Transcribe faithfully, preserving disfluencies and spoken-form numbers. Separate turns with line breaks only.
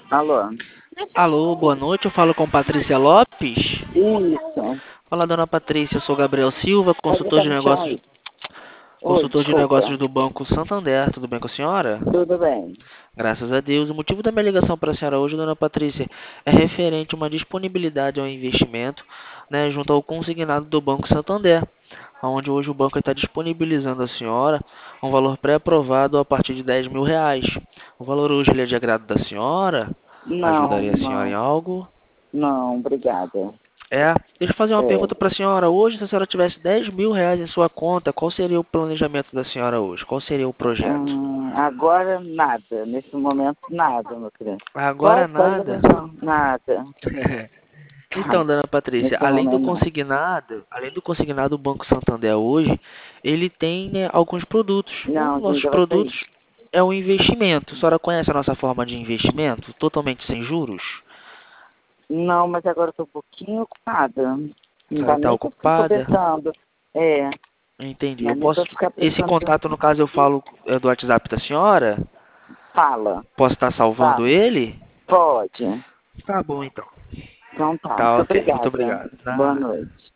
Alô?
Alô, boa noite. Eu falo com Patrícia Lopes.
Isso.
Fala, dona Patrícia. Eu sou Gabriel Silva,
Pode
consultor
dar
de
um
negócios,
tchau. Oi,
consultor de
desculpa.
negócios do Banco Santander. Tudo bem com a senhora?
Tudo bem?
Graças a Deus. O motivo da minha ligação para a senhora hoje, dona Patrícia, é referente a uma disponibilidade ao investimento, né, junto ao consignado do Banco Santander, onde hoje o banco está disponibilizando à senhora um valor pré-aprovado a partir de dez mil reais. O valor hoje ele é de agrado da senhora?
Não,
Ajudaria a senhora em
não,
algo?
não, obrigada.
É, deixa eu fazer uma
É,
pergunta para a senhora. Hoje, se a senhora tivesse dez mil reais em sua conta, qual seria o planejamento da senhora hoje? Qual seria o projeto?
hum, agora nada, nesse momento nada, meu querido.
Agora
Pode, pode
nada.
levantar. Nada.
Então, dona Patrícia,
Nesse
além do
momento não.
consignado, além do consignado do Banco Santander hoje, ele tem, né, alguns produtos. Um
Não,
dos
a gente
nossos
já vai
produtos
sair.
é o investimento. A senhora conhece a nossa forma de investimento? Totalmente sem juros?
Não, mas agora eu tô um pouquinho ocupada.
A
Não
senhora
dá
está
nem pra ficar
ocupada?
conversando. É,
Entendi.
não dá
Eu
nem
posso.
pra ficar
Esse
prestando
contato, no
atenção.
caso, eu falo é, do WhatsApp da senhora?
Fala,
Posso estar salvando
fala.
ele?
Pode.
Tá bom, então.
Então tá,
Tá
muito
ok. Muito
obrigada.
obrigado.
Boa
Nada.
noite.